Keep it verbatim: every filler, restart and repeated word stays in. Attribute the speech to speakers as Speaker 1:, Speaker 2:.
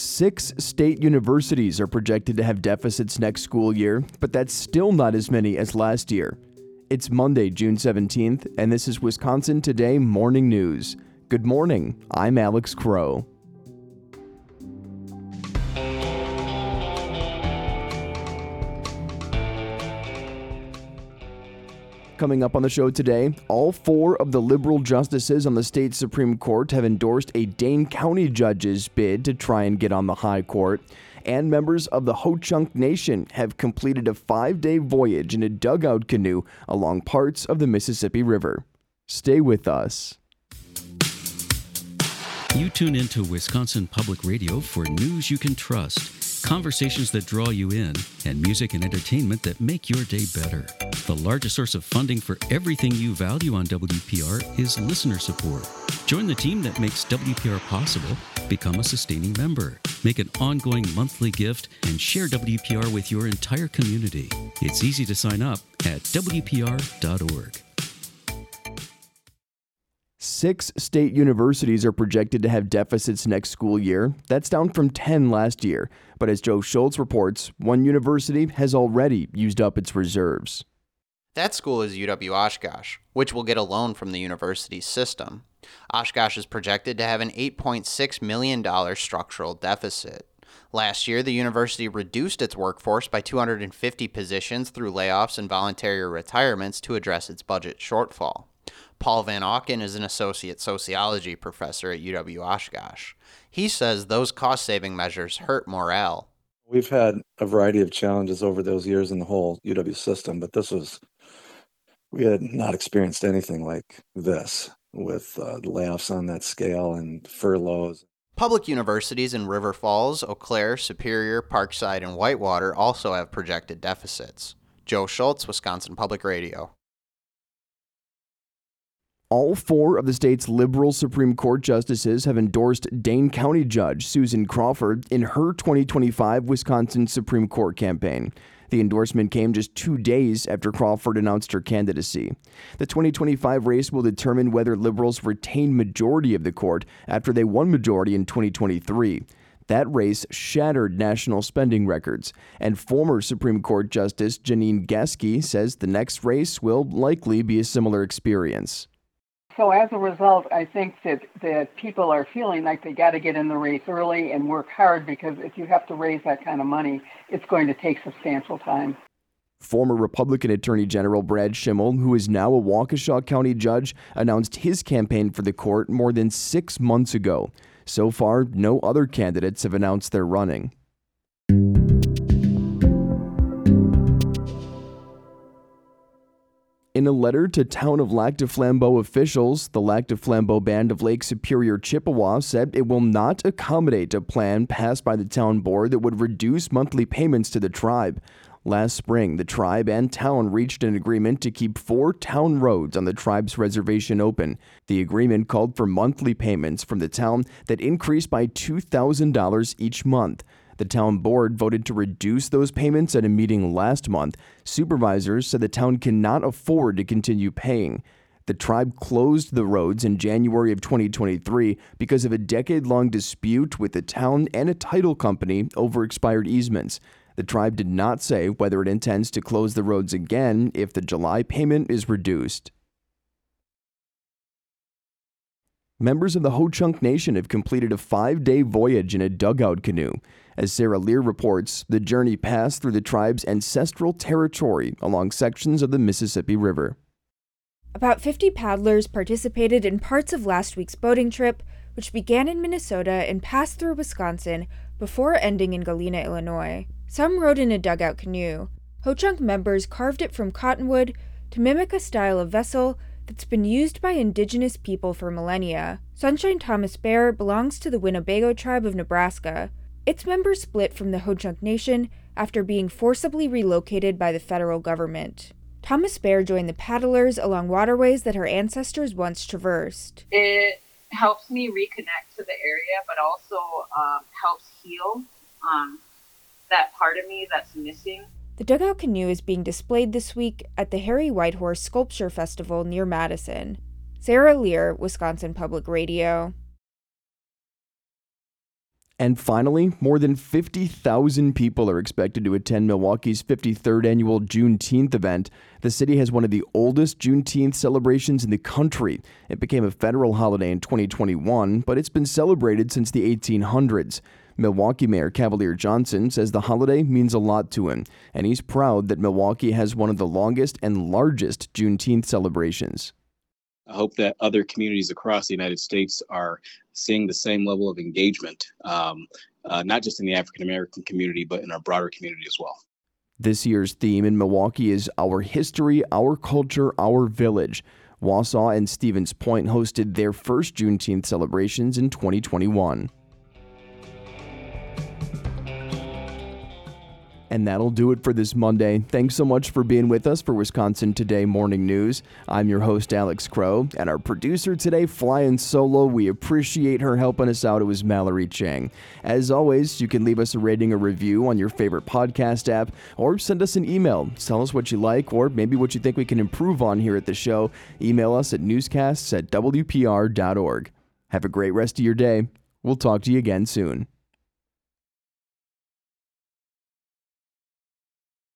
Speaker 1: Six state universities are projected to have deficits next school year, but that's still not as many as last year. It's Monday, June seventeenth, and this is Wisconsin Today Morning News. Good morning, I'm Alex Crow. Coming up on the show today, all four of the liberal justices on the state Supreme Court have endorsed a Dane County judge's bid to try and get on the high court, and members of the Ho-Chunk Nation have completed a five-day voyage in a dugout canoe along parts of the Mississippi River. Stay with us.
Speaker 2: You tune into Wisconsin Public Radio for news you can trust, conversations that draw you in, and music and entertainment that make your day better. The largest source of funding for everything you value on W P R is listener support. Join the team that makes W P R possible. Become a sustaining member. Make an ongoing monthly gift and share W P R with your entire community. It's easy to sign up at W P R dot org.
Speaker 1: Six state universities are projected to have deficits next school year. That's down from ten last year. But as Joe Schultz reports, one university has already used up its reserves.
Speaker 3: That school is U W Oshkosh, which will get a loan from the university's system. Oshkosh is projected to have an eight point six million dollars structural deficit. Last year, the university reduced its workforce by two hundred fifty positions through layoffs and voluntary retirements to address its budget shortfall. Paul Van Auken is an associate sociology professor at U W Oshkosh. He says those cost-saving measures hurt morale.
Speaker 4: We've had a variety of challenges over those years in the whole U W system, but this was, we had not experienced anything like this with uh, layoffs on that scale and furloughs.
Speaker 3: Public universities in River Falls, Eau Claire, Superior, Parkside, and Whitewater also have projected deficits. Joe Schultz, Wisconsin Public Radio.
Speaker 1: All four of the state's liberal Supreme Court justices have endorsed Dane County Judge Susan Crawford in her twenty twenty-five Wisconsin Supreme Court campaign. The endorsement came just two days after Crawford announced her candidacy. The twenty twenty-five race will determine whether liberals retain majority of the court after they won majority in twenty twenty-three. That race shattered national spending records, and former Supreme Court Justice Janine Geske says the next race will likely be a similar experience.
Speaker 5: So as a result, I think that, that people are feeling like they got to get in the race early and work hard, because if you have to raise that kind of money, it's going to take substantial time.
Speaker 1: Former Republican Attorney General Brad Schimmel, who is now a Waukesha County judge, announced his campaign for the court more than six months ago. So far, no other candidates have announced they're running. In a letter to Town of Lac du Flambeau officials, the Lac du Flambeau Band of Lake Superior, Chippewa said it will not accommodate a plan passed by the town board that would reduce monthly payments to the tribe. Last spring, the tribe and town reached an agreement to keep four town roads on the tribe's reservation open. The agreement called for monthly payments from the town that increased by two thousand dollars each month. The town board voted to reduce those payments at a meeting last month. Supervisors said the town cannot afford to continue paying. The tribe closed the roads in January of twenty twenty-three because of a decade-long dispute with the town and a title company over expired easements. The tribe did not say whether it intends to close the roads again if the July payment is reduced. Members of the Ho-Chunk Nation have completed a five-day voyage in a dugout canoe. As Sarah Lear reports, the journey passed through the tribe's ancestral territory along sections of the Mississippi River.
Speaker 6: About fifty paddlers participated in parts of last week's boating trip, which began in Minnesota and passed through Wisconsin before ending in Galena, Illinois. Some rode in a dugout canoe. Ho-Chunk members carved it from cottonwood to mimic a style of vessel that's been used by indigenous people for millennia. Sunshine Thomas Bear belongs to the Winnebago tribe of Nebraska. Its members split from the Ho-Chunk Nation after being forcibly relocated by the federal government. Thomas Bear joined the paddlers along waterways that her ancestors once traversed.
Speaker 7: It helps me reconnect to the area, but also um, helps heal um, that part of me that's missing.
Speaker 6: The dugout canoe is being displayed this week at the Harry Whitehorse Sculpture Festival near Madison. Sarah Lear, Wisconsin Public Radio.
Speaker 1: And finally, more than fifty thousand people are expected to attend Milwaukee's fifty-third annual Juneteenth event. The city has one of the oldest Juneteenth celebrations in the country. It became a federal holiday in twenty twenty-one, but it's been celebrated since the eighteen hundreds. Milwaukee Mayor Cavalier Johnson says the holiday means a lot to him, and he's proud that Milwaukee has one of the longest and largest Juneteenth celebrations.
Speaker 8: I hope that other communities across the United States are seeing the same level of engagement, um, uh, not just in the African American community, but in our broader community as well.
Speaker 1: This year's theme in Milwaukee is Our History, Our Culture, Our Village. Wausau and Stevens Point hosted their first Juneteenth celebrations in twenty twenty-one. And that'll do it for this Monday. Thanks so much for being with us for Wisconsin Today Morning News. I'm your host, Alex Crow, and our producer today, flying solo. We appreciate her helping us out. It was Mallory Chang. As always, you can leave us a rating or review on your favorite podcast app, or send us an email. Tell us what you like, or maybe what you think we can improve on here at the show. Email us at newscasts at w p r dot org. Have a great rest of your day. We'll talk to you again soon.